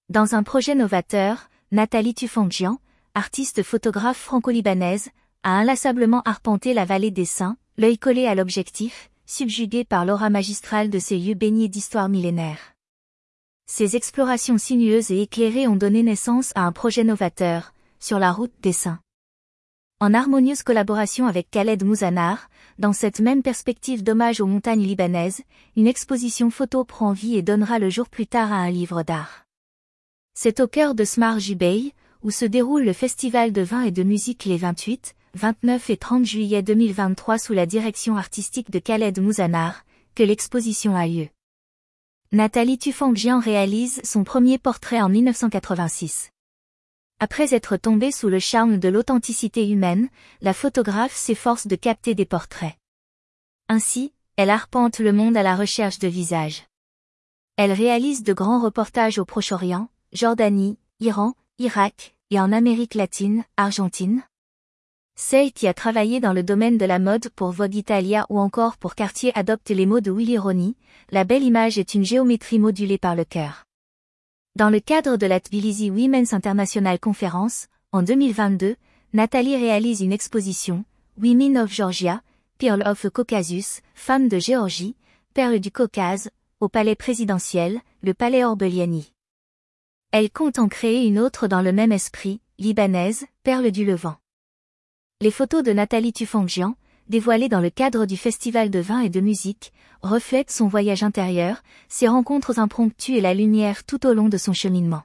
Dans un projet novateur, Nathalie Tufangjian, artiste photographe franco-libanaise, a inlassablement arpenté la vallée des Saints, l'œil collé à l'objectif, subjugué par l'aura magistrale de ces lieux baignés d'histoire millénaire. Ces explorations sinueuses et éclairées ont donné naissance à un projet novateur, sur la route des Saints. En harmonieuse collaboration avec Khaled Mouzanar, dans cette même perspective d'hommage aux montagnes libanaises, une exposition photo prend vie et donnera le jour plus tard à un livre d'art. C'est au cœur de Smar Jubei, où se déroule le festival de vin et de musique les 28, 29 et 30 juillet 2023 sous la direction artistique de Khaled Mouzanar, que l'exposition a lieu. Nathalie Tufangjian réalise son premier portrait en 1986. Après être tombée sous le charme de l'authenticité humaine, la photographe s'efforce de capter des portraits. Ainsi, elle arpente le monde à la recherche de visages. Elle réalise de grands reportages au Proche-Orient, Jordanie, Iran, Irak, et en Amérique latine, Argentine. Celle qui a travaillé dans le domaine de la mode pour Vogue Italia ou encore pour Cartier adopte les mots de Willy Roni, la belle image est une géométrie modulée par le cœur. Dans le cadre de la Tbilisi Women's International Conference, en 2022, Nathalie réalise une exposition, Women of Georgia, Pearl of the Caucasus, Femmes de Géorgie, Perles du Caucase, au palais présidentiel, le palais Orbeliani. Elle compte en créer une autre dans le même esprit, libanaise, Perles du Levant. Les photos de Nathalie Tufangjian, dévoilées dans le cadre du festival de vin et de musique, reflètent son voyage intérieur, ses rencontres impromptues et la lumière tout au long de son cheminement.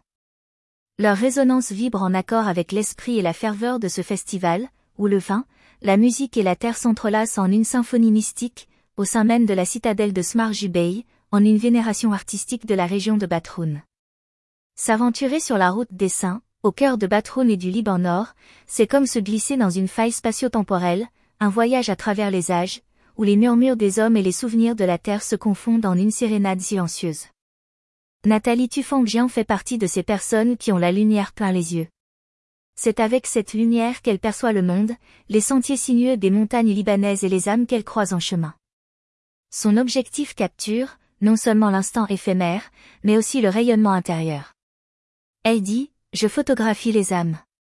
Leur résonance vibre en accord avec l'esprit et la ferveur de ce festival, où le vin, la musique et la terre s'entrelacent en une symphonie mystique, au sein même de la citadelle de Smar Jubei, en une vénération artistique de la région de Batroun. S'aventurer sur la route des Saints, au cœur de Batroun et du Liban Nord, c'est comme se glisser dans une faille spatio-temporelle, un voyage à travers les âges, où les murmures des hommes et les souvenirs de la terre se confondent en une sérénade silencieuse. Nathalie Tufangjian fait partie de ces personnes qui ont la lumière plein les yeux. C'est avec cette lumière qu'elle perçoit le monde, les sentiers sinueux des montagnes libanaises et les âmes qu'elle croise en chemin. Son objectif capture, non seulement l'instant éphémère, mais aussi le rayonnement intérieur. Elle dit, je photographie les âmes.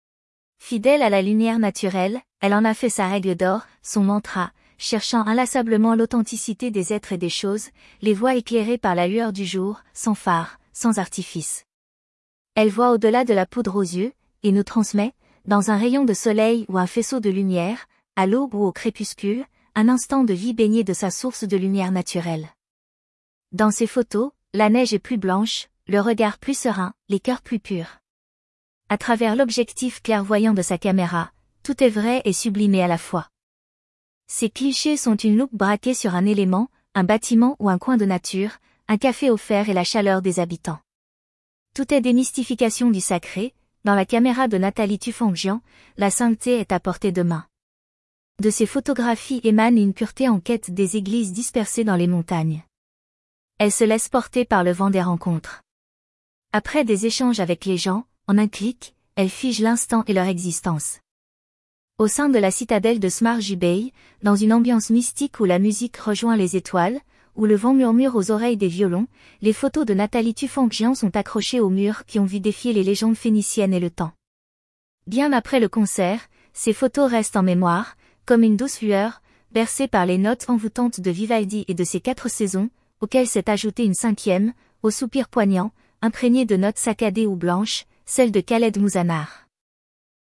Fidèle à la lumière naturelle, elle en a fait sa règle d'or, son mantra, cherchant inlassablement l'authenticité des êtres et des choses, les voies éclairées par la lueur du jour, sans phare, sans artifice. Elle voit au-delà de la poudre aux yeux, et nous transmet, dans un rayon de soleil ou un faisceau de lumière, à l'aube ou au crépuscule, un instant de vie baigné de sa source de lumière naturelle. Dans ses photos, la neige est plus blanche, le regard plus serein, les cœurs plus purs. À travers l'objectif clairvoyant de sa caméra, tout est vrai et sublimé à la fois. Ces clichés sont une loupe braquée sur un élément, un bâtiment ou un coin de nature, un café offert et la chaleur des habitants. Tout est démystification du sacré, dans la caméra de Nathalie Tufangjian, la sainteté est à portée de main. De ces photographies émane une pureté en quête des églises dispersées dans les montagnes. Elle se laisse porter par le vent des rencontres. Après des échanges avec les gens, en un clic, elle fige l'instant et leur existence. Au sein de la citadelle de Smar Jubei, dans une ambiance mystique où la musique rejoint les étoiles, où le vent murmure aux oreilles des violons, les photos de Nathalie Tufangjian sont accrochées aux murs qui ont vu défier les légendes phéniciennes et le temps. Bien après le concert, ces photos restent en mémoire, comme une douce lueur, bercée par les notes envoûtantes de Vivaldi et de ses 4 saisons, auxquelles s'est ajoutée une 5e, au soupir poignant, imprégnée de notes saccadées ou blanches, celle de Khaled Mouzanar.